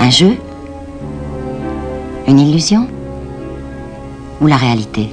Un jeu? Une illusion? Ou la réalité?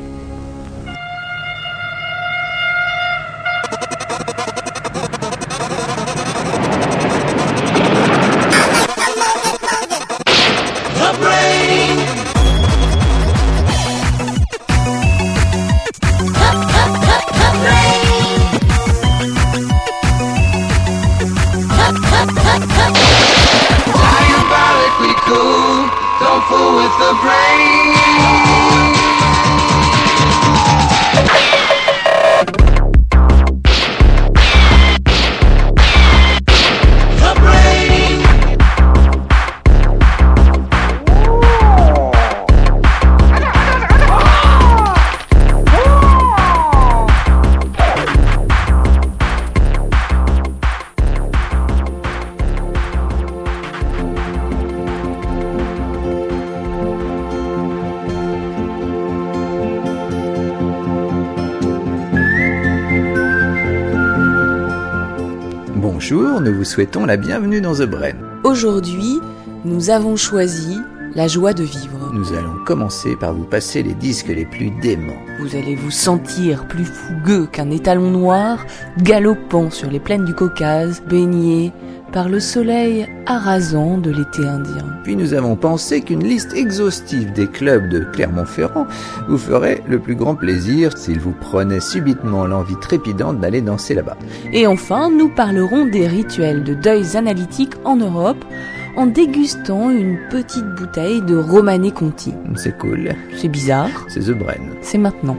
Bonjour, nous vous souhaitons la bienvenue dans The Brain. Aujourd'hui, nous avons choisi la joie de vivre. Nous allons commencer par vous passer les disques les plus déments. Vous allez vous sentir plus fougueux qu'un étalon noir, galopant sur les plaines du Caucase, baigné par le soleil arasant de l'été indien. Puis nous avons pensé qu'une liste exhaustive des clubs de Clermont-Ferrand vous ferait le plus grand plaisir s'il vous prenait subitement l'envie trépidante d'aller danser là-bas. Et enfin, nous parlerons des rituels de deuils analytiques en Europe en dégustant une petite bouteille de Romanée Conti. C'est cool. C'est bizarre. C'est The Brain. C'est maintenant.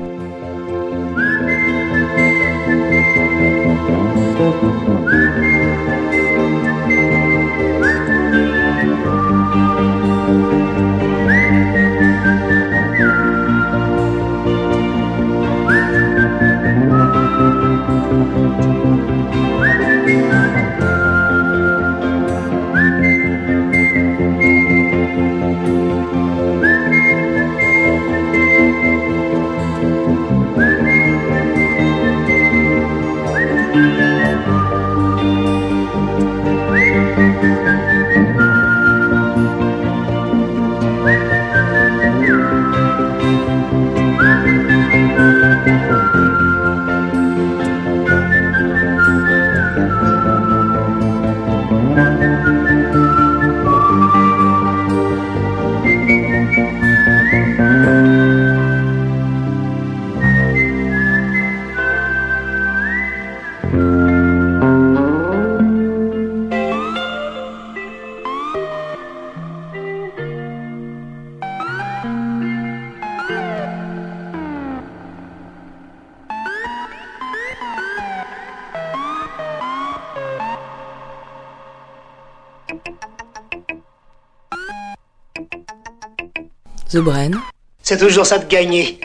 The Brain. C'est toujours ça de gagner.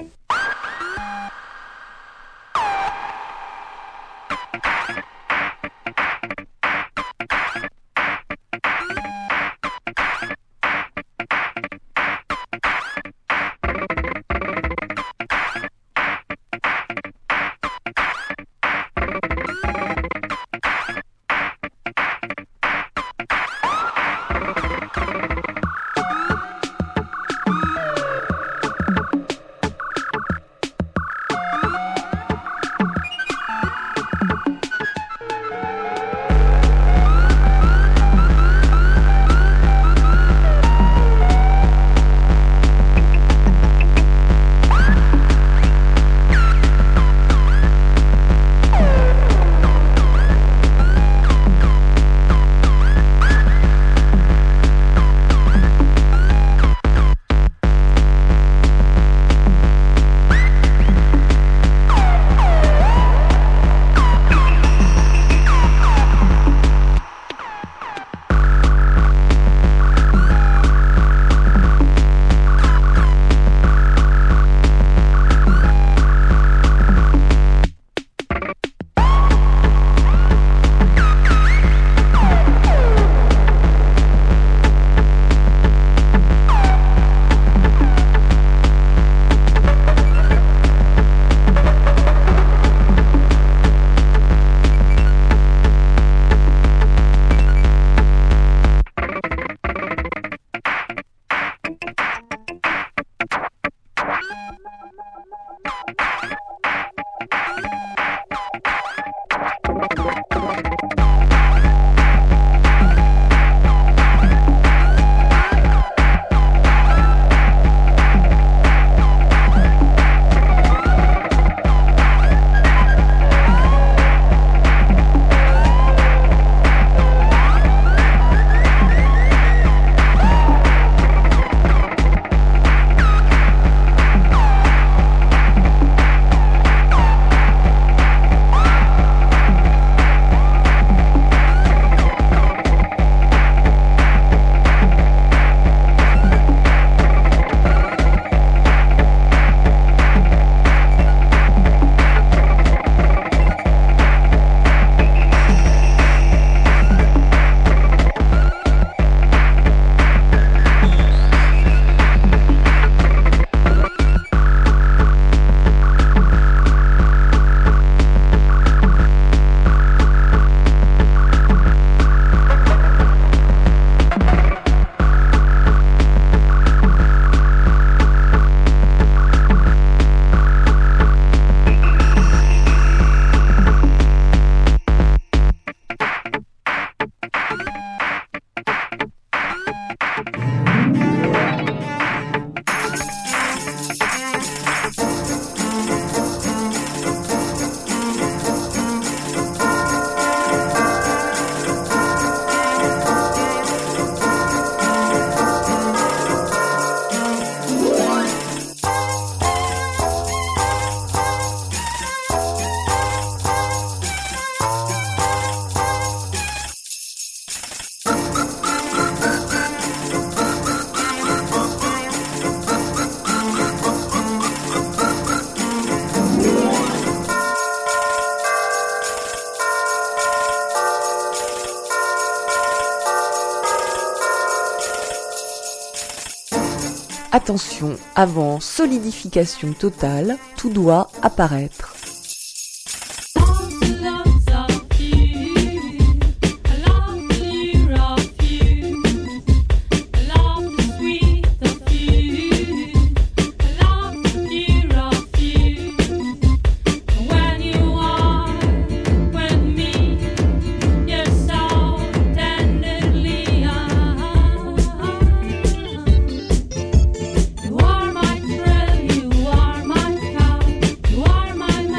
Attention, avant solidification totale, tout doit apparaître. You are my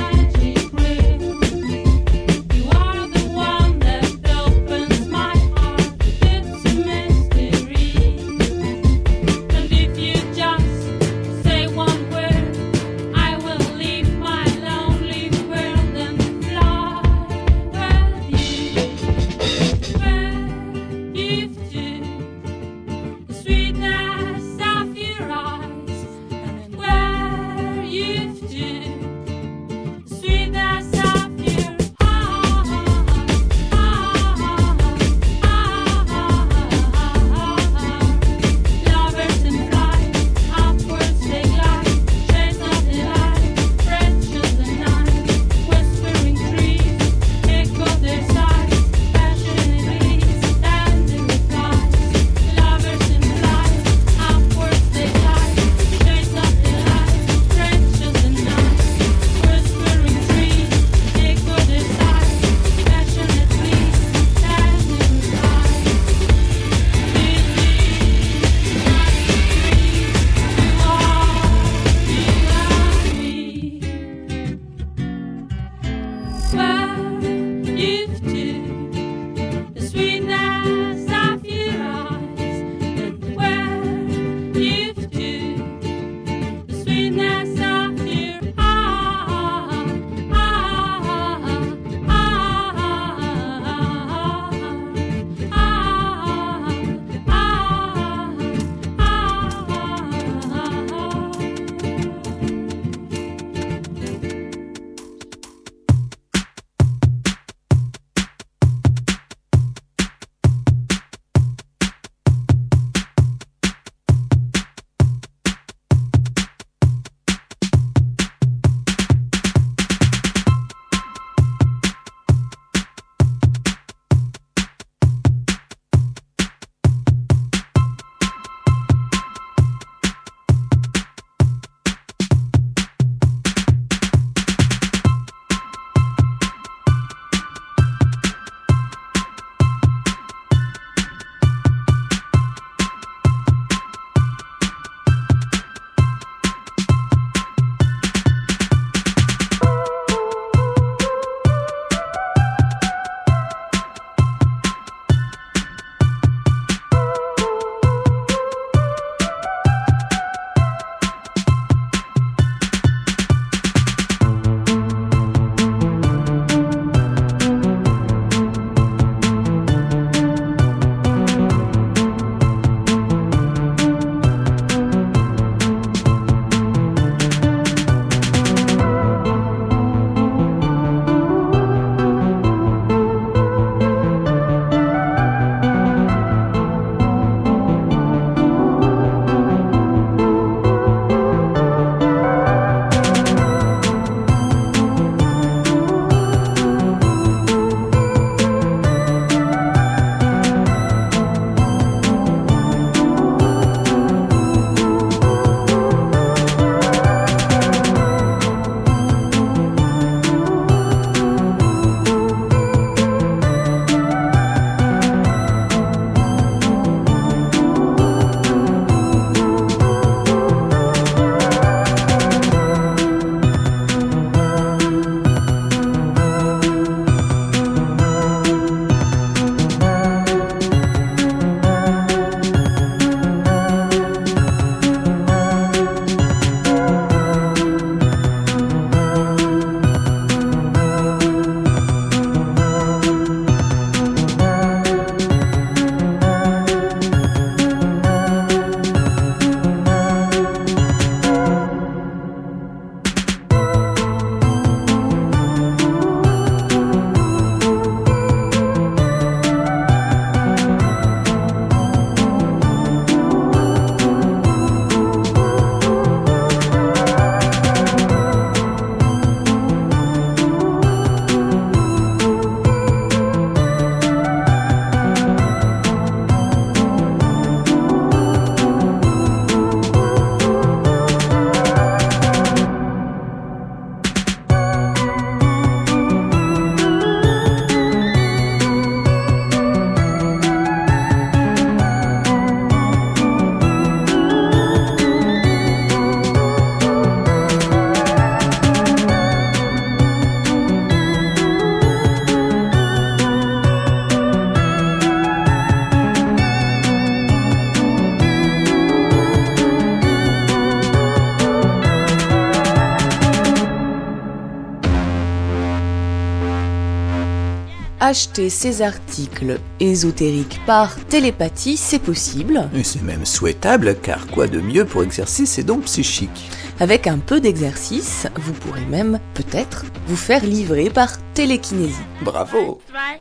acheter ces articles ésotériques par télépathie, c'est possible. Et c'est même souhaitable, car quoi de mieux pour exercer ses dons psychiques ? Avec un peu d'exercice, vous pourrez même, peut-être, vous faire livrer par télékinésie. Bravo !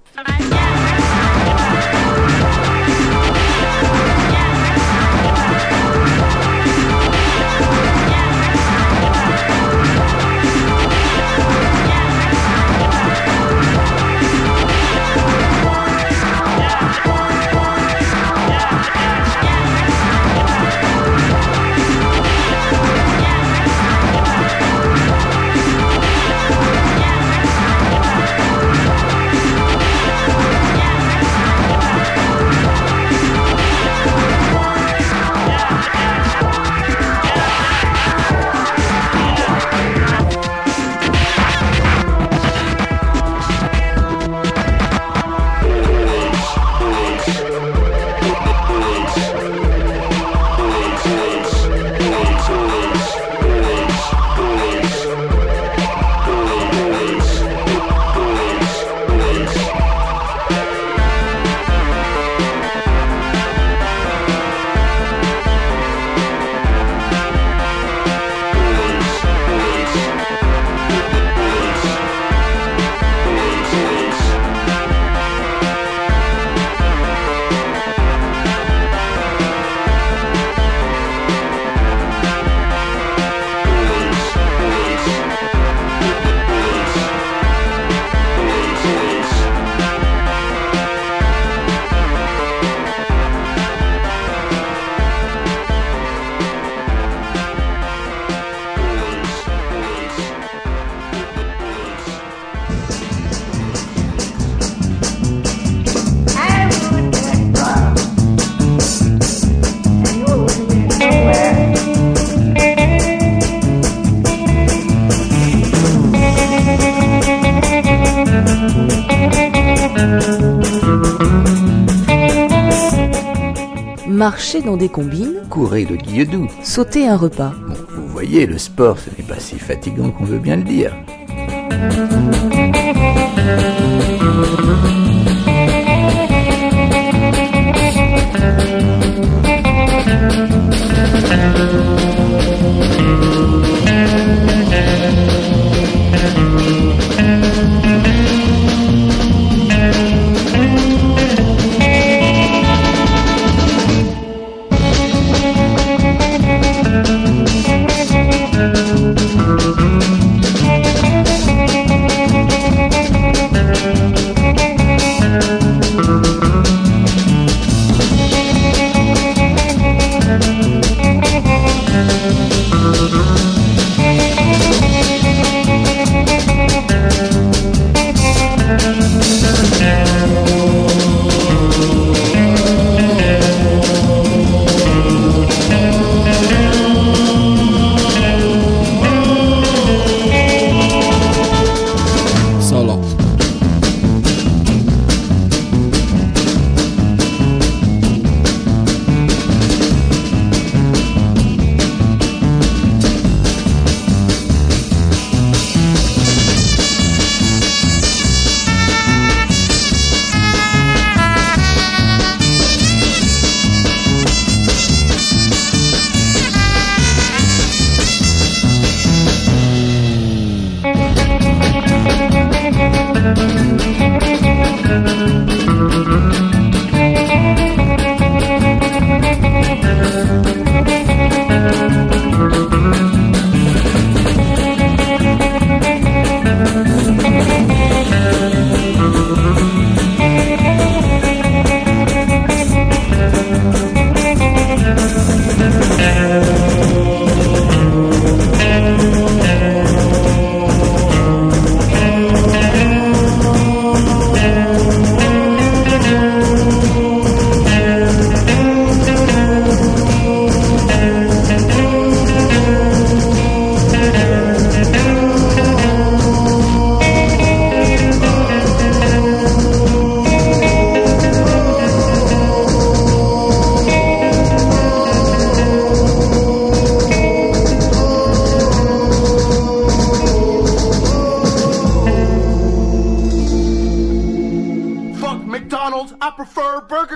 Marcher dans des combines, Courir de guilledou. sauter un repas. Bon, vous voyez, le sport, ce n'est pas si fatigant qu'on veut bien le dire.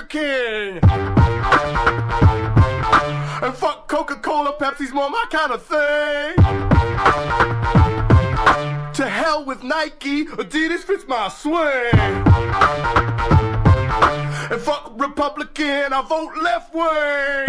Burger King. And fuck Coca-Cola, Pepsi's more my kind of thing. To hell with Nike, Adidas fits my swing. And fuck Republican, I vote left wing.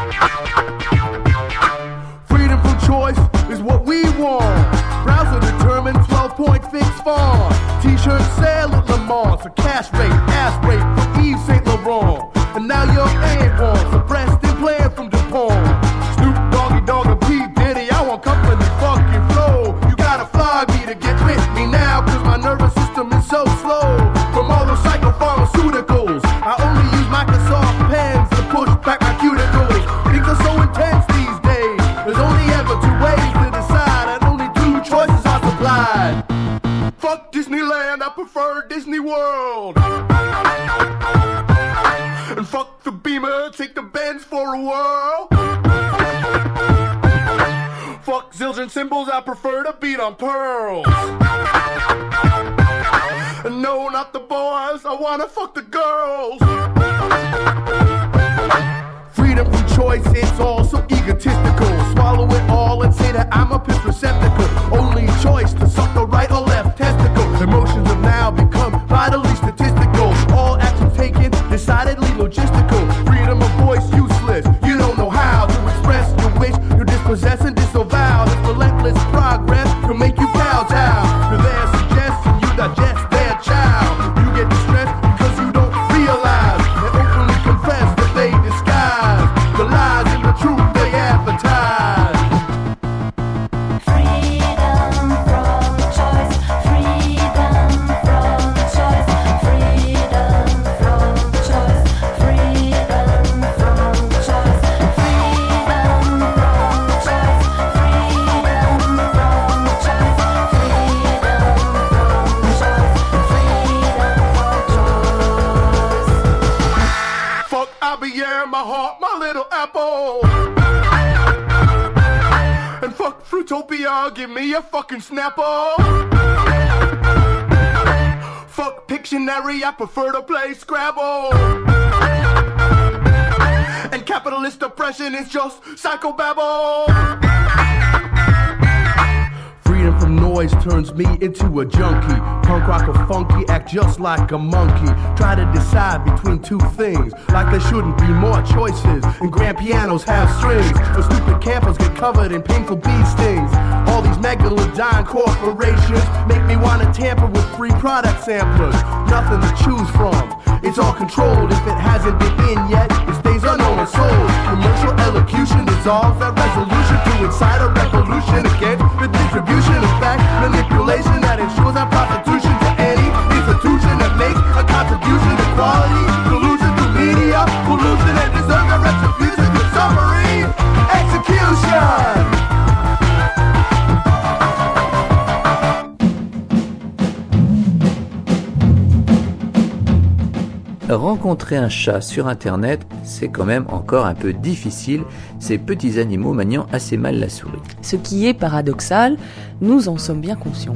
Freedom from choice is what we want. Browser determined 12-point fixed font. T-shirt sale at Le Mans. A cash rate, ass rate for Yves Saint Laurent. And now your aunt wants a breast implant from DuPont. Snoop Doggy Dogg and P. Diddy, I want company fucking flow. You gotta fly me to get with me now, cause my nervous system is so slow. From all those psychopharmaceuticals, I only use Microsoft pens to push back my cuticles. Things are so intense these days. There's only ever two ways to decide, and only two choices are supplied. Fuck Disneyland, I prefer Disney World. And fuck the Beamer, take the Benz for a whirl. Fuck Zildjian symbols, I prefer to beat on pearls. And no, not the boys, I wanna fuck the girls. Freedom from choice, it's all so egotistical. Swallow it all and say that I'm a piss receptacle. Only choice to suck the right or left testicle. Emotions have now become vitally statistical. All actions taken, decidedly logistical. Freedom of voice useless, you don't know how to express your wish. You dispossess and disavow. This relentless progress will make you kowtow to their suggestion, you digest their child. You get distressed because you don't realize and openly confess that they disguise the lies and the truth they advertise. Freedom from choice, freedom from choice, freedom from choice, freedom from choice, freedom from choice, freedom from choice, Fuck IBM, my heart, my little apple. And fuck Fruitopia, give me a fucking Snapple. Fuck Pictionary, I prefer to play Scrabble. And capitalist oppression is just psychobabble. Freedom from noise turns me into a junkie. Punk rock or funky, act just like a monkey. Try to decide between two things, like there shouldn't be more choices. And grand pianos have strings, or stupid campers get covered in painful bee stings. All these megalodon corporations make me want to tamper with free product samplers. Nothing to choose from, it's all controlled. If it hasn't been in yet, it stays unknown and sold. Commercial elocution dissolves that resolution to incite a revolution against the distribution of fact manipulation that ensures our prostitution to any institution that makes a contribution to quality. Collusion through media, pollution and deserve a retribution to summary execution. Rencontrer un chat sur internet, c'est quand même encore un peu difficile, ces petits animaux maniant assez mal la souris. Ce qui est paradoxal, nous en sommes bien conscients.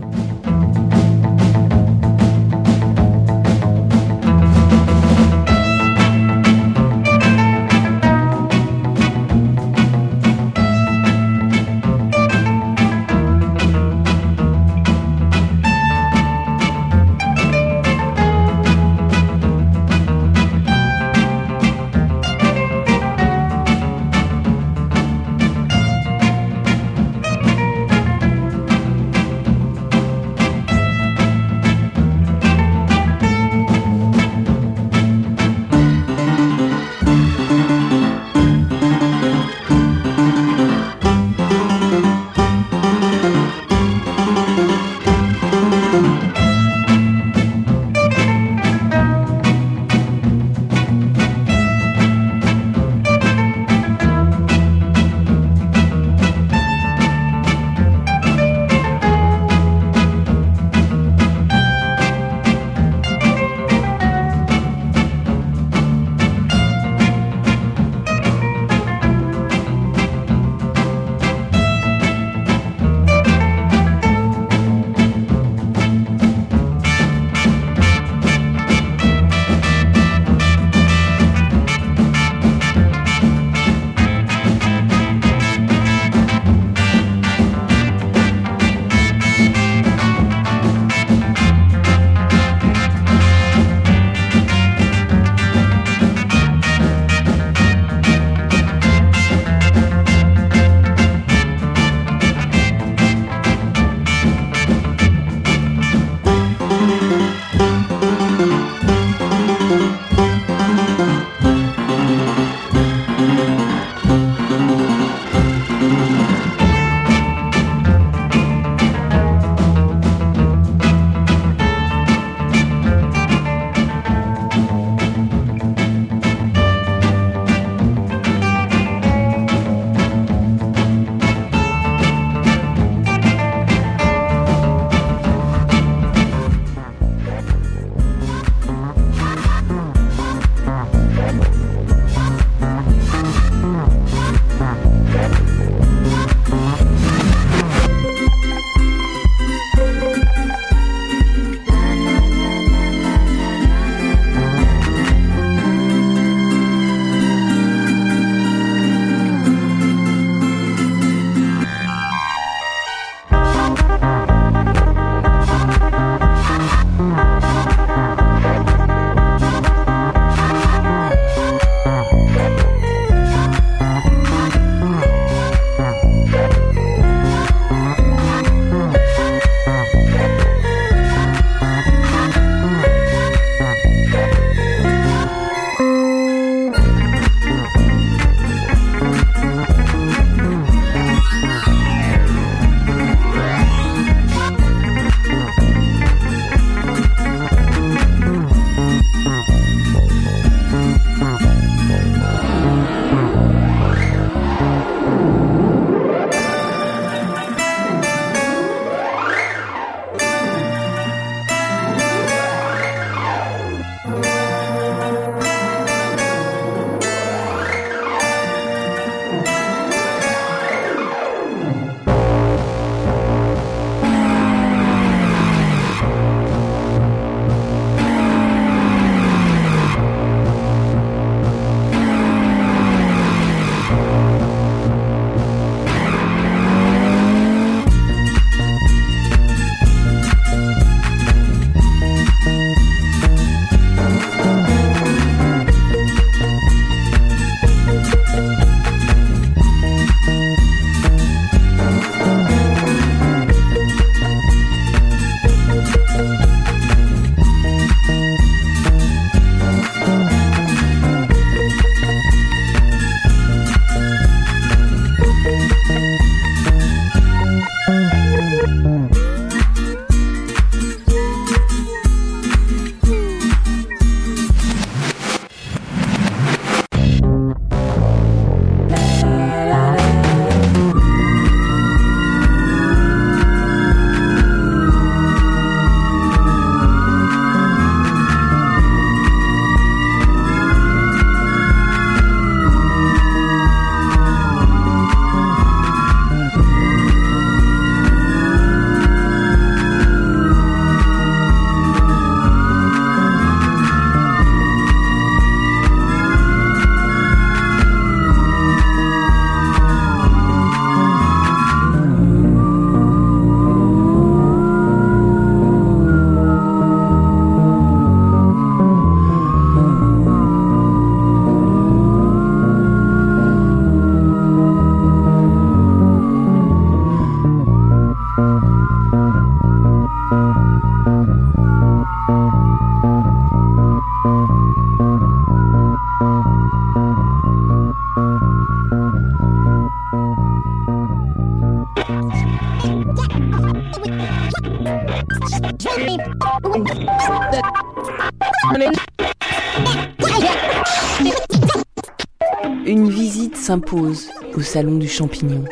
Une visite s'impose au salon du champignon.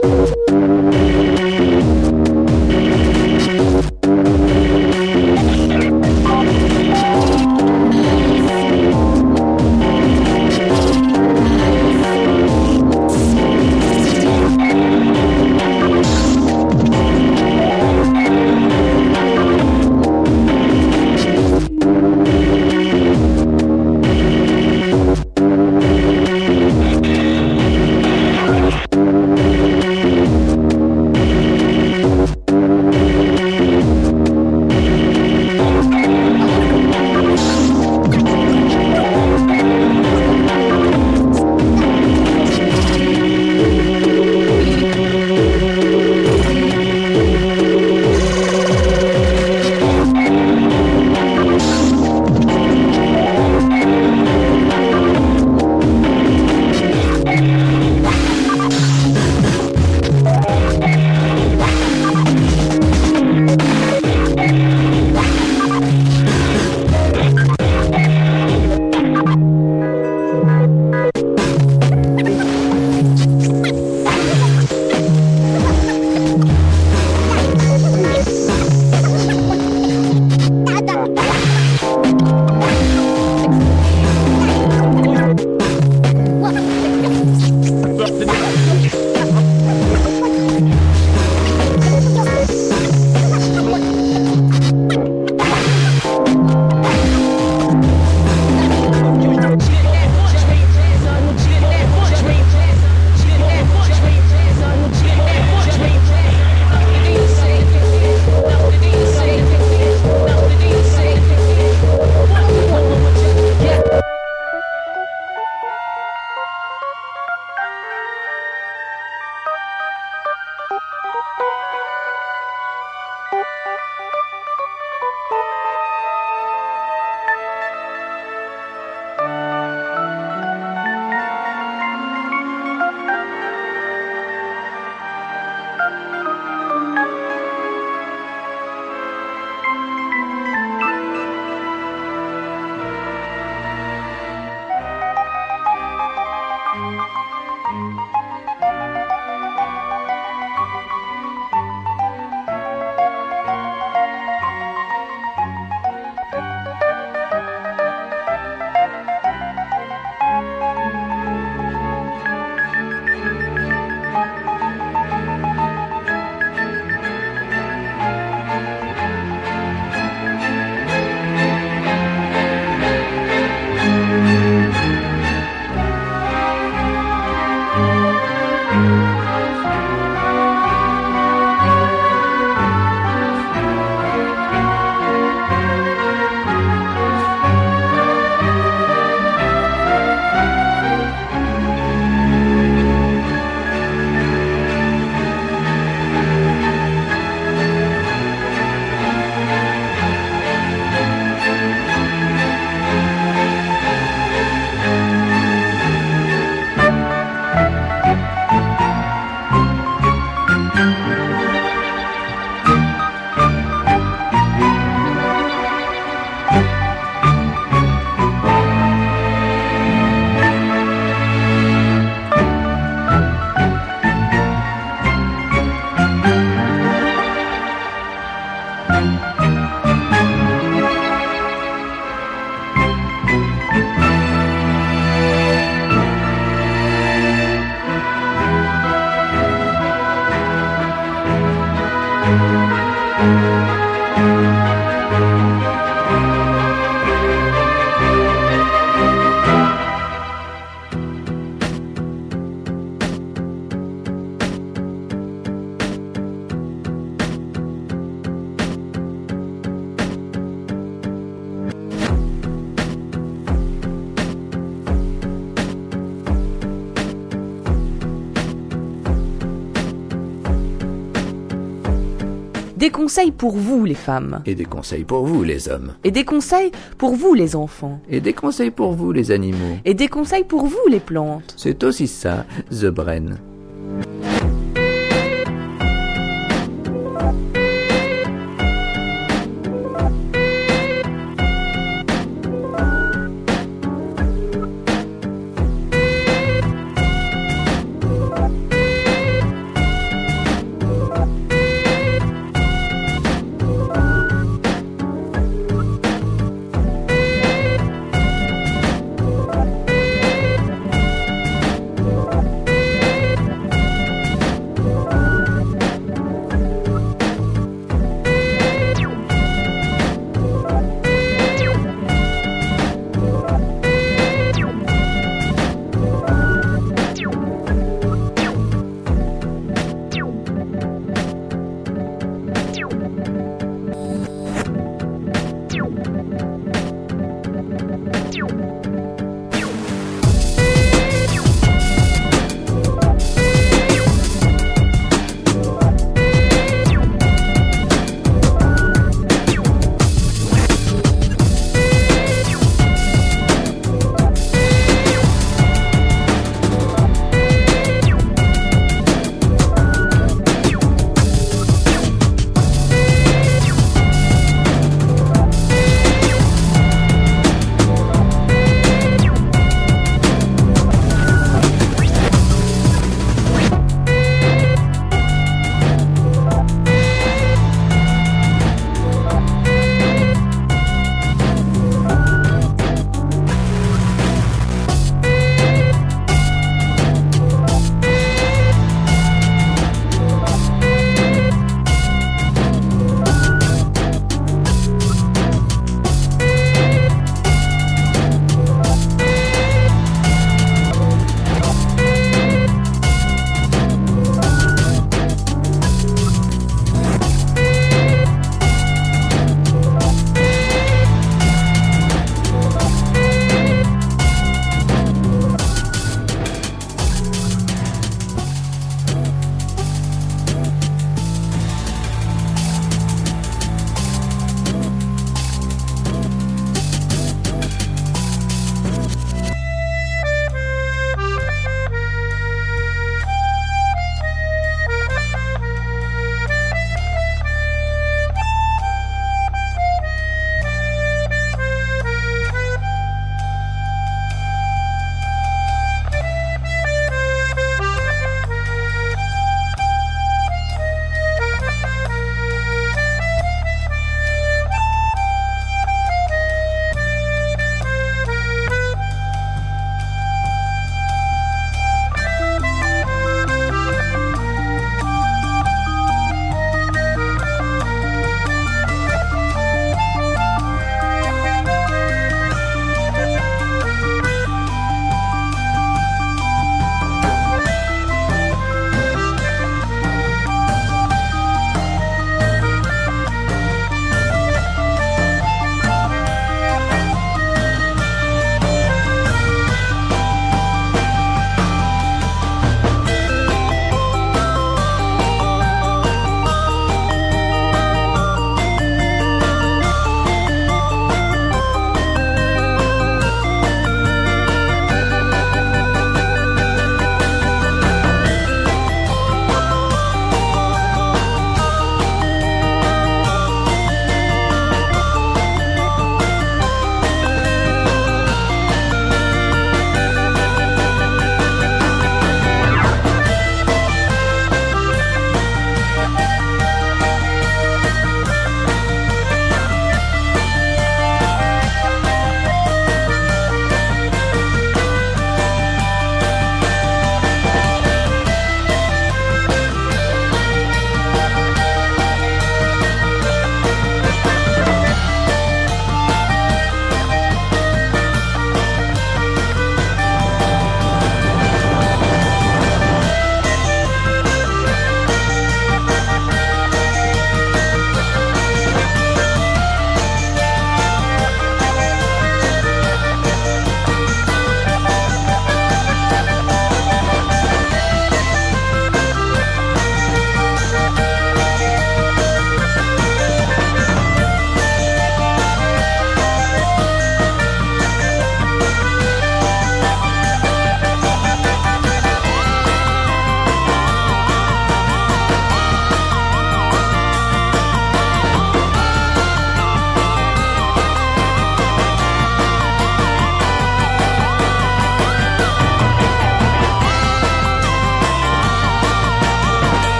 Des conseils pour vous, les femmes. Et des conseils pour vous, les hommes. Et des conseils pour vous, les enfants. Et des conseils pour vous, les animaux. Et des conseils pour vous, les plantes. C'est aussi ça, The Brain.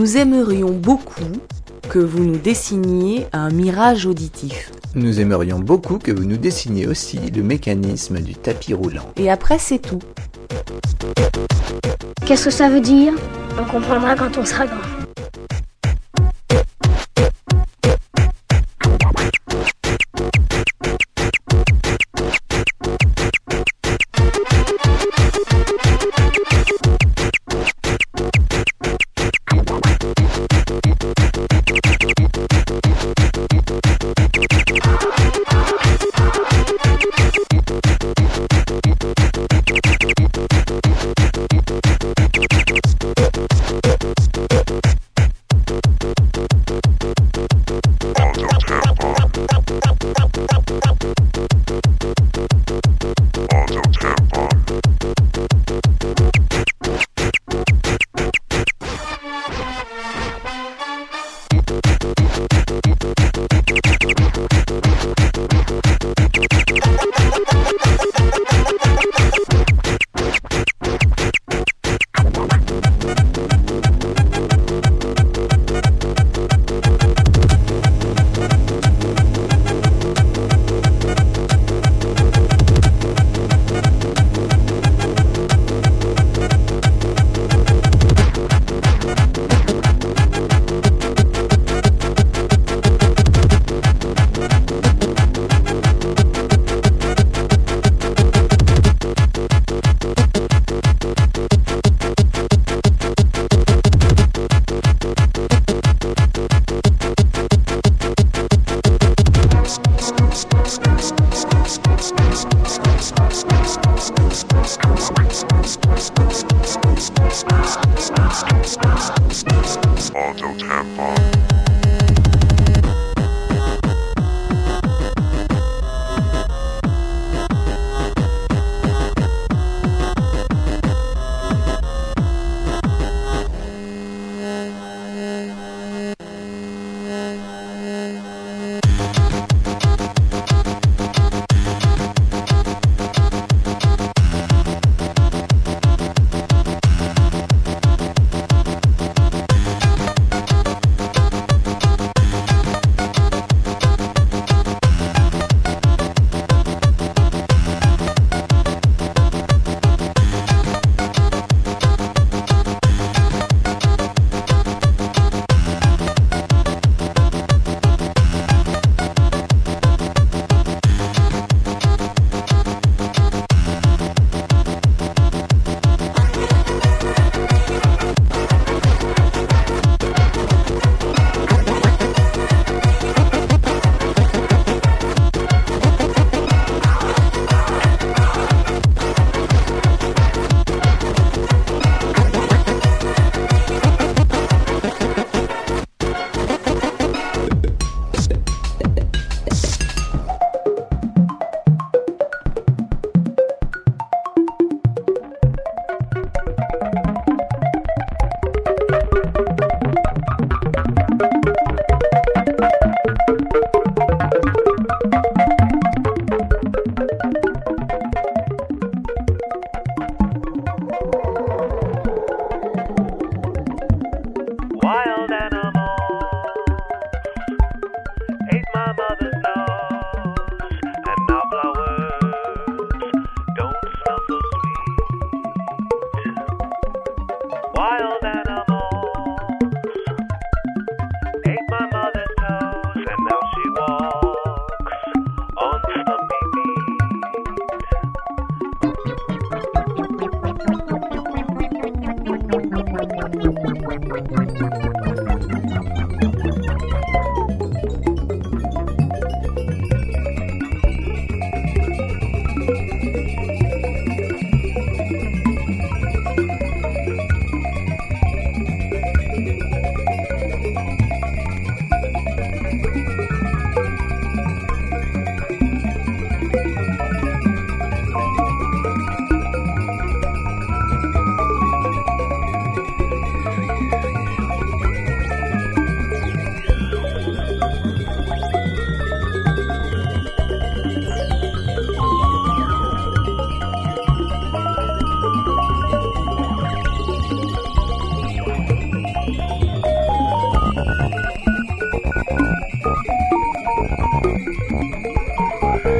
Nous aimerions beaucoup que vous nous dessiniez un mirage auditif. Nous aimerions beaucoup que vous nous dessiniez aussi le mécanisme du tapis roulant. Et après, c'est tout. Qu'est-ce que ça veut dire? On comprendra quand on sera grand.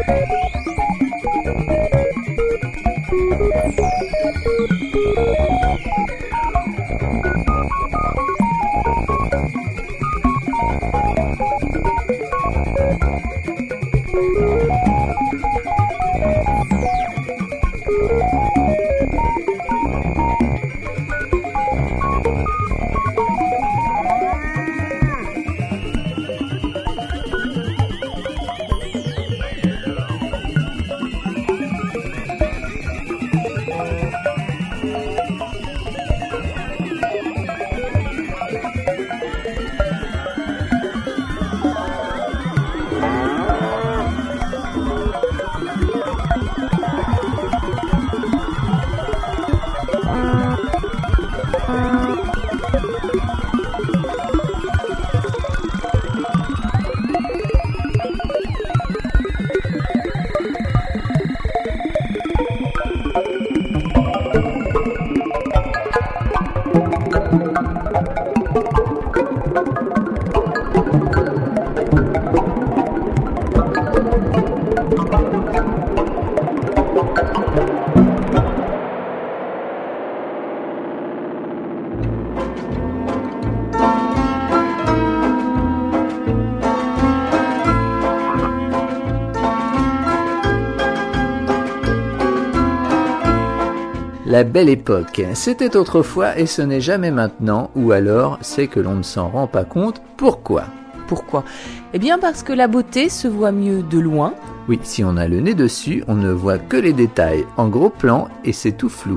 La belle époque, c'était autrefois et ce n'est jamais maintenant, ou alors c'est que l'on ne s'en rend pas compte. Pourquoi ? Pourquoi ? Eh bien parce que la beauté se voit mieux de loin. Oui, si on a le nez dessus, on ne voit que les détails en gros plan et c'est tout flou.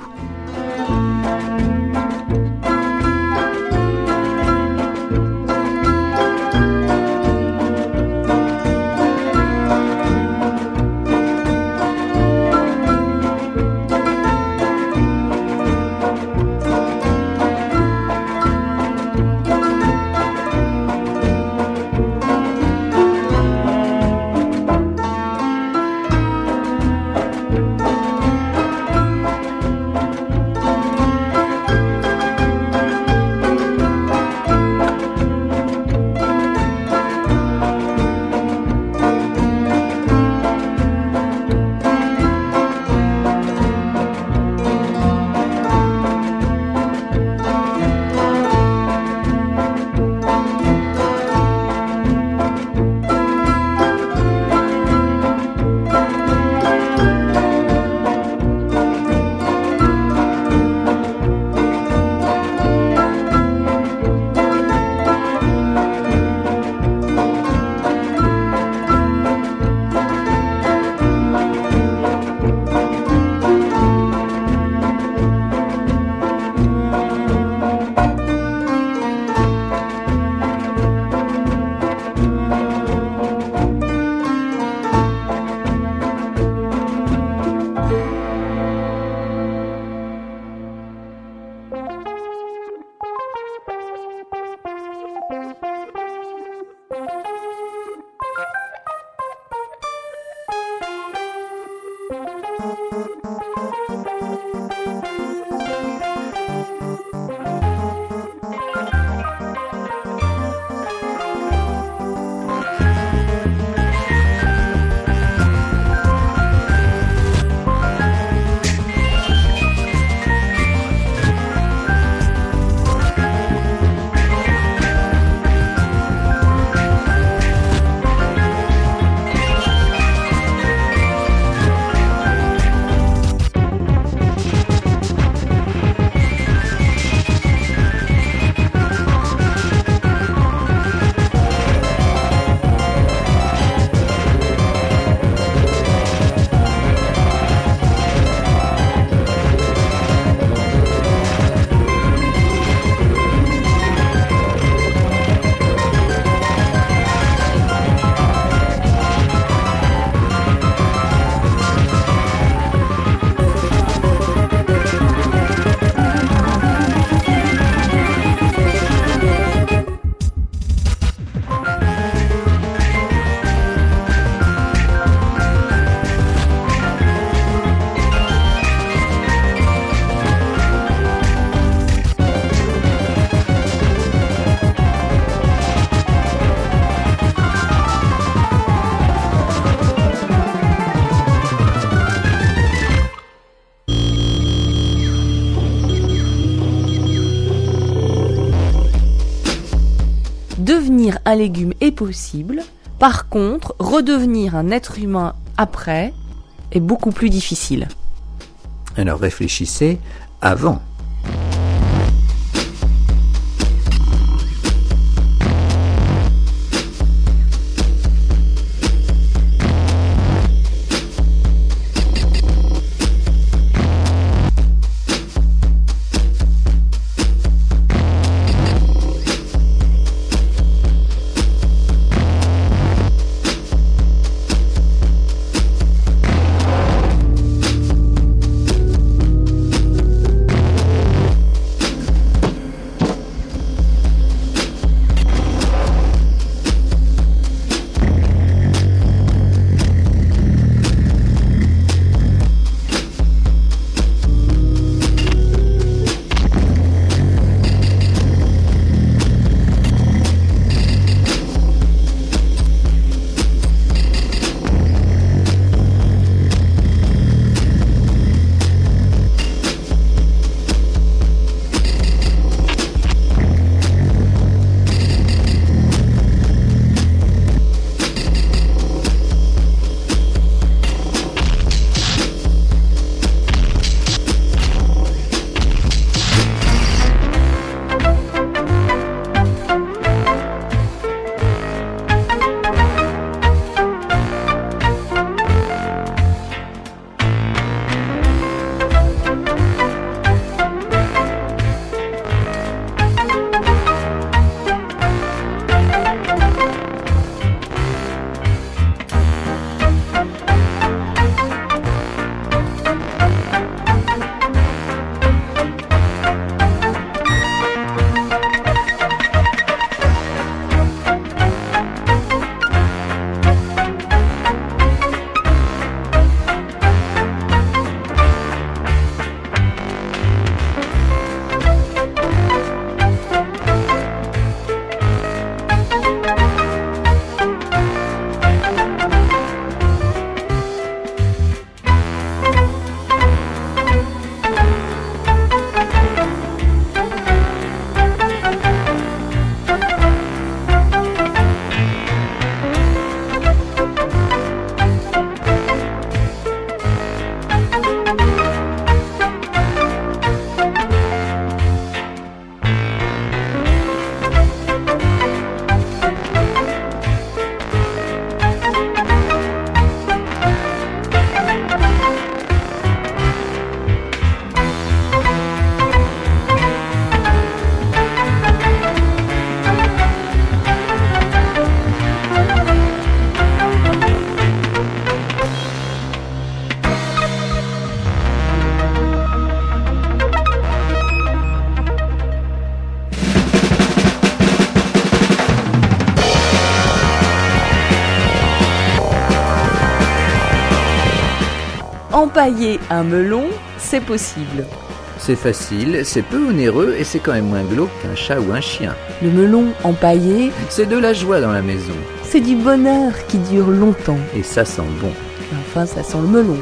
redevenir un légume est possible. Par contre, redevenir un être humain après est beaucoup plus difficile. Alors réfléchissez avant. Empailler un melon, c'est possible. C'est facile, c'est peu onéreux et c'est quand même moins glauque qu'un chat ou un chien. Le melon empaillé, C'est de la joie dans la maison c'est du bonheur qui dure longtemps. et ça sent bon. Enfin, ça sent le melon.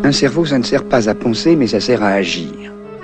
Un cerveau, ça ne sert pas à penser, mais ça sert à agir.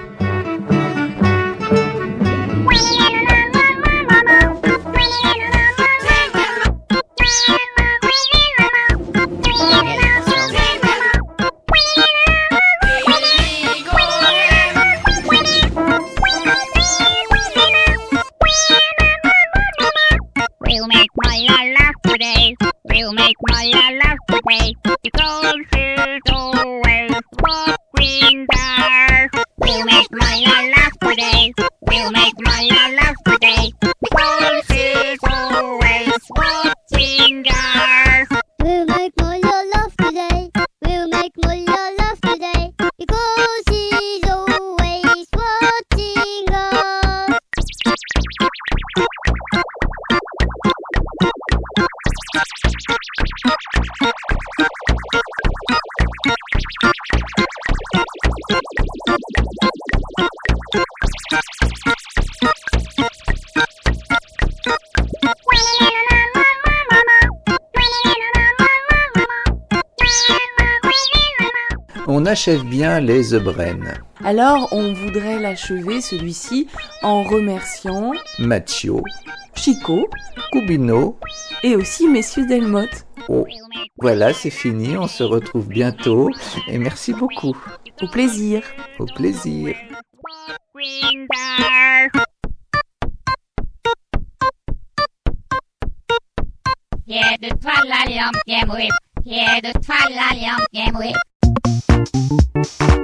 We'll make Maya laugh today. We'll make Maya laugh today. Because she's always walking there. We'll make Maya laugh today. We'll make Maya laugh today. Because she's always walking there. We'll make Maya laugh today. We'll make Maya laugh today. Because she's always watching us. On achève bien les The Brain. Alors, on voudrait l'achever, celui-ci, en remerciant Macchio, Chico Cubino. et aussi messieurs Delmotte. Oh, voilà, c'est fini, on se retrouve bientôt et merci beaucoup. Au plaisir. Au plaisir. Walking there. Yeah, the twilight, yeah, yeah, the twilight, yeah,